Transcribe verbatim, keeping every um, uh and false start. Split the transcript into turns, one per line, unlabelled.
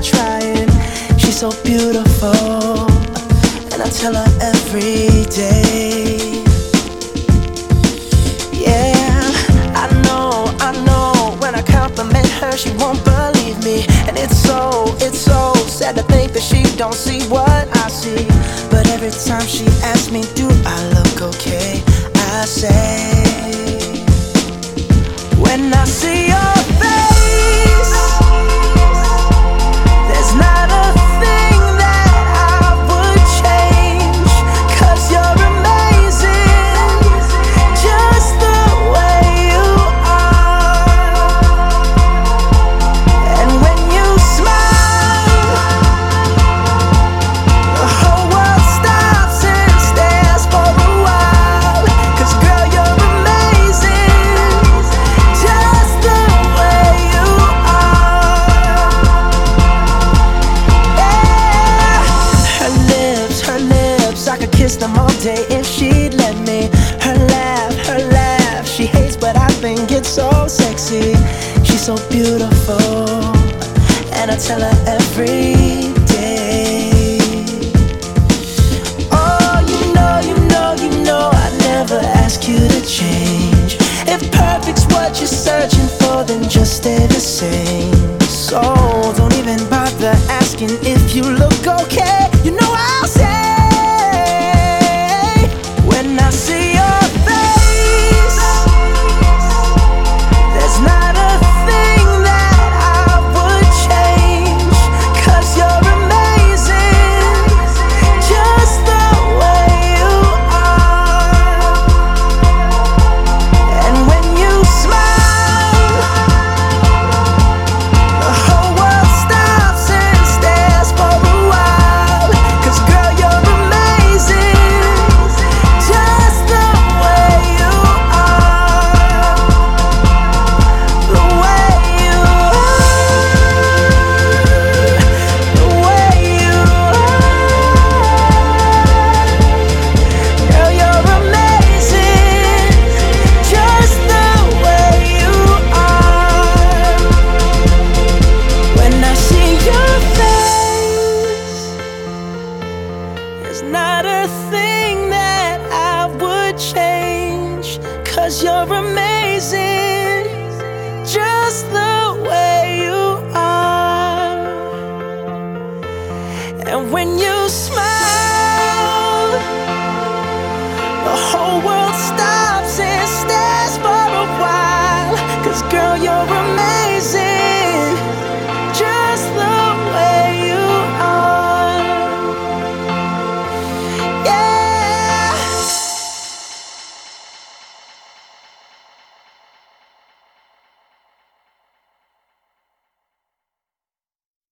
trying. She's so beautiful, and I tell her every day. Yeah, I know, I know, when I compliment her, she won't believe me. And it's so, it's so sad to think that she don't see what I see. But every time she asks me, do I look okay, I say, when I see your face, there's not a thing that I would change. 'Cause you're amazing, just the way you are. And when you smile, the whole world stops and stares for a while. 'Cause girl, you're amazing, just the way you are. Yeah. Her lips, her lips, I could kiss them all day if she'd let me. Her laugh, her laugh, she hates but I think it's so sexy. She's so beautiful, and I tell her every day. Oh, you know, you know, you know I never ask you to change. If perfect's what you're searching for, then just stay the same. So don't even bother asking if you look okay. You know I'll say, when I see your face, there's not a thing that I would change. 'Cause you're amazing, just the way you are. And when you smile, the whole world stops and stares for a while. 'Cause girl, you're amazing, just the way you are. The way you are, the way you are. Girl, you're amazing, just the way you are. When I see your face, there's not a thing that I would change. 'Cause you're amazing.